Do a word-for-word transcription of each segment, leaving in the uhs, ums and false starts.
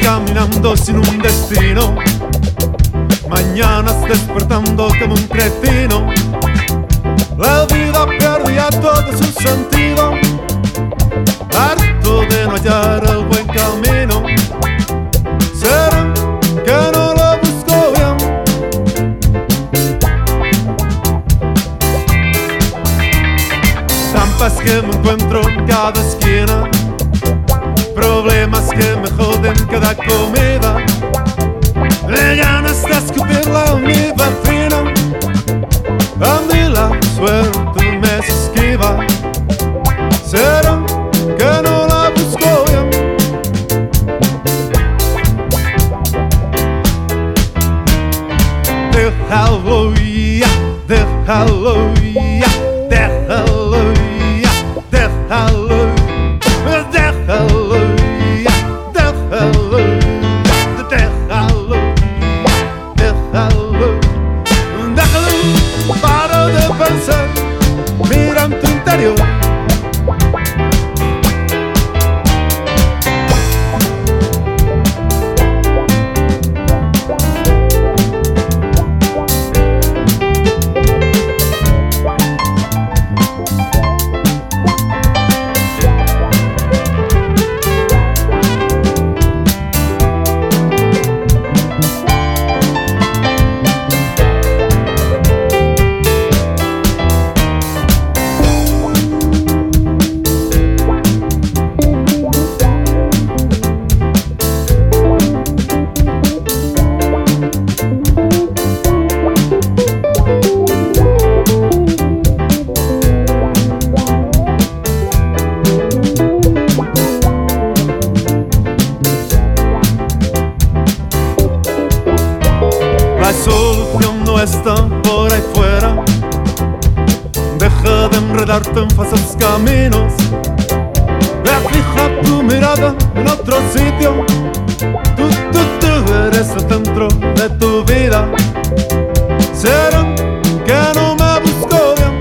caminando sin un destino. Mañanas despertando como un cretino. La vida perdía todo su sentido, harto de no hallar el buen camino. ¿Será que no lo busco bien? Trampas que me encuentro en cada esquina, problemas que me joden cada comida, de ganas de escupirla a mi vecino. A mí la suerte me es esquiva. ¿Será que no la busco bien? Déjalo ya, déjalo ya, déjalo ya, déjalo, déjalo ya, déjalo, déjalo, déjalo, déjalo, para de pensar, mira en tu interior. La solución no está por ahí fuera. Deja de enredarte en falsos caminos. Fija tu mirada en otro sitio. Tú, tú, tú eres el centro de tu vida. ¿Será que no me busco bien?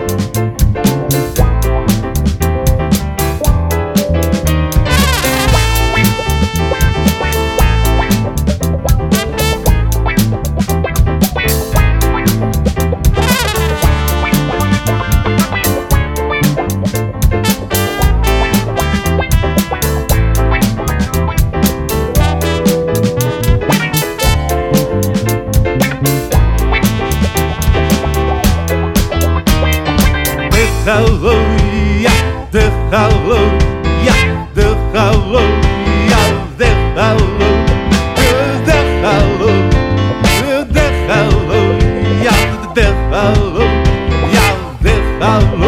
Déjalo ya, déjalo ya, déjalo ya, déjalo, déjalo, déjalo ya, déjalo ya, déjalo.